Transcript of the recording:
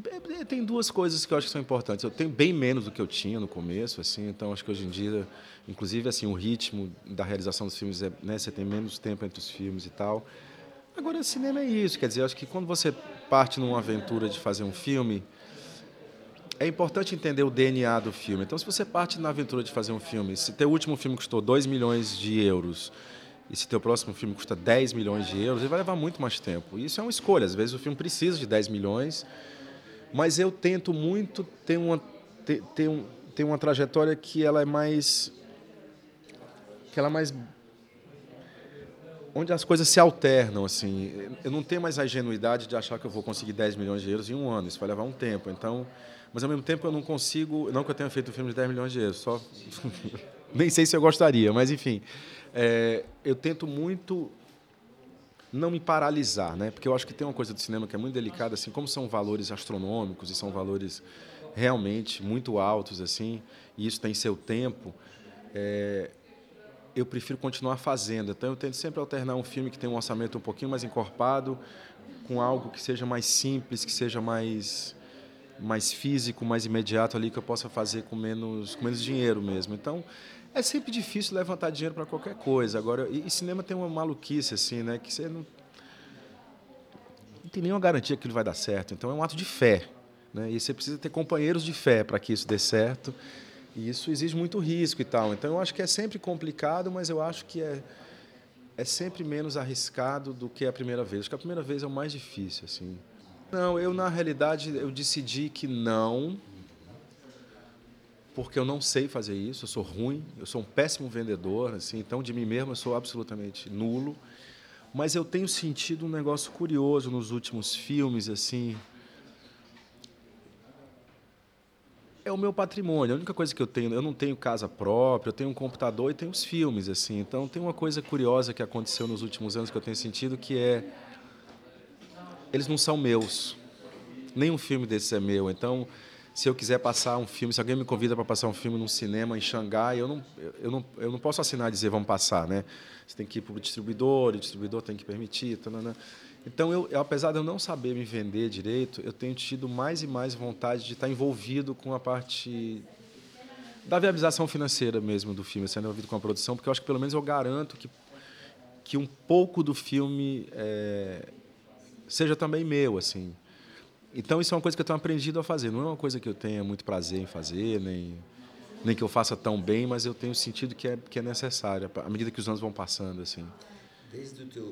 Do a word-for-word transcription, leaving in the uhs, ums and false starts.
É, tem duas coisas que eu acho que são importantes. Eu tenho bem menos do que eu tinha no começo, assim, então acho que hoje em dia, inclusive, assim, o ritmo da realização dos filmes, é, né, você tem menos tempo entre os filmes e tal. Agora, cinema é isso, quer dizer, acho que quando você parte numa aventura de fazer um filme, é importante entender o D N A do filme. Então, se você parte na aventura de fazer um filme, se teu último filme custou dois milhões de euros e se teu próximo filme custa dez milhões de euros, ele vai levar muito mais tempo. E isso é uma escolha. Às vezes o filme precisa de dez milhões, mas eu tento muito ter uma, ter, ter, um, ter uma trajetória que ela é mais... que ela é mais... onde as coisas se alternam, assim. Eu não tenho mais a ingenuidade de achar que eu vou conseguir dez milhões de euros em um ano. Isso vai levar um tempo. Então, mas, ao mesmo tempo, eu não consigo... Não que eu tenha feito um filme de dez milhões de euros, só... Nem sei se eu gostaria, mas, enfim. É, eu tento muito não me paralisar, né? Porque eu acho que tem uma coisa do cinema que é muito delicada, assim, como são valores astronômicos e são valores realmente muito altos, assim, e isso tem seu tempo, é, eu prefiro continuar fazendo. Então, eu tento sempre alternar um filme que tem um orçamento um pouquinho mais encorpado com algo que seja mais simples, que seja mais, mais físico, mais imediato ali, que eu possa fazer com menos, com menos dinheiro mesmo. Então, é sempre difícil levantar dinheiro para qualquer coisa. Agora, e, e cinema tem uma maluquice, assim, né? Que você não, não tem nenhuma garantia que aquilo vai dar certo. Então, é um ato de fé, né? E você precisa ter companheiros de fé para que isso dê certo. E isso exige muito risco e tal. Então, eu acho que é sempre complicado, mas eu acho que é, é sempre menos arriscado do que a primeira vez. Acho que a primeira vez é o mais difícil, assim. Não, eu, na realidade, eu decidi que não, porque eu não sei fazer isso, eu sou ruim, eu sou um péssimo vendedor, assim, então de mim mesmo eu sou absolutamente nulo, mas eu tenho sentido um negócio curioso nos últimos filmes, assim, é o meu patrimônio, a única coisa que eu tenho, eu não tenho casa própria, eu tenho um computador e tenho os filmes, assim, então tem uma coisa curiosa que aconteceu nos últimos anos que eu tenho sentido, que é, eles não são meus, nenhum filme desses é meu, então... Se eu quiser passar um filme, se alguém me convida para passar um filme num cinema em Xangai, eu não, eu não, eu não posso assinar e dizer vamos passar, né? Você tem que ir para o distribuidor, o distribuidor tem que permitir. Tanana. Então, eu, eu, apesar de eu não saber me vender direito, eu tenho tido mais e mais vontade de estar envolvido com a parte da viabilização financeira mesmo do filme, sendo envolvido com a produção, porque eu acho que pelo menos eu garanto que, que um pouco do filme é, seja também meu, assim. Então, isso é uma coisa que eu tenho aprendido a fazer. Não é uma coisa que eu tenha muito prazer em fazer, nem, nem que eu faça tão bem, mas eu tenho sentido que é, que é necessário, à medida que os anos vão passando, assim. Desde o teu